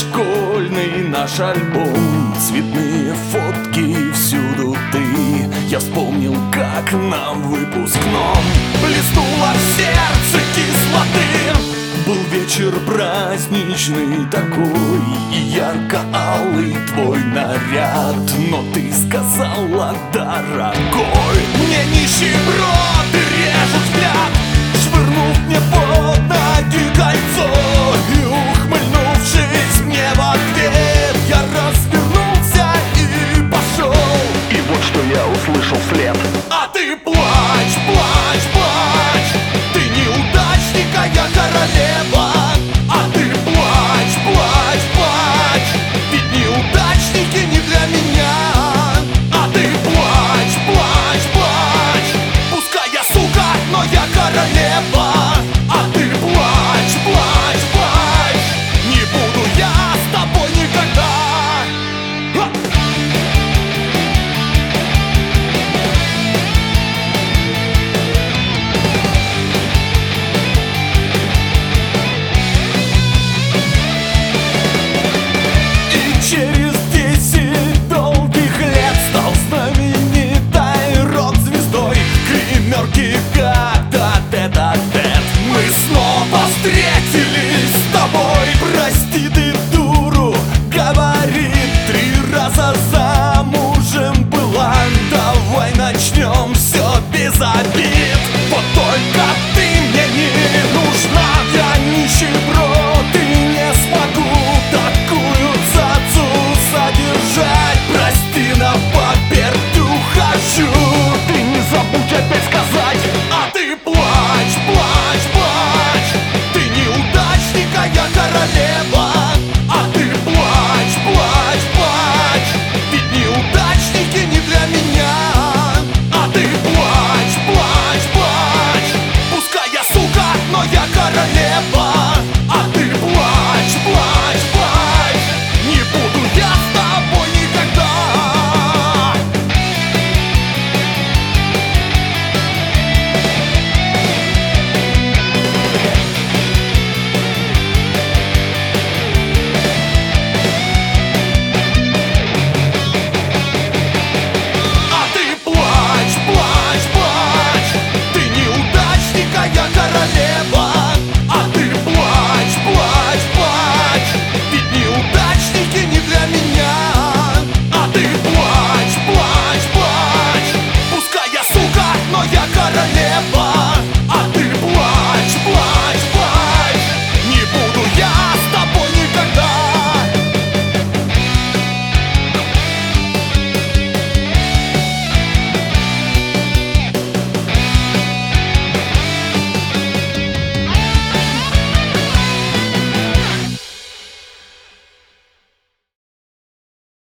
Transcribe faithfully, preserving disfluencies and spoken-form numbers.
школьный наш альбом, цветные фотки, всюду ты. Я вспомнил, как на выпускном блеснуло в сердце кислоты. Был вечер праздничный такой, и ярко-алый твой наряд. Но ты сказала, дорогой, мне нищеброд и режет взгляд, швырнув мне под ноги кольцо. И ухмыльнувшись мне в ответ, я развернулся и пошел. И вот что я услышал вслед: а ты плачь, плачь, плачь, ты неудачник, а я королева. А ты плачь, плачь, плачь, ведь неудачники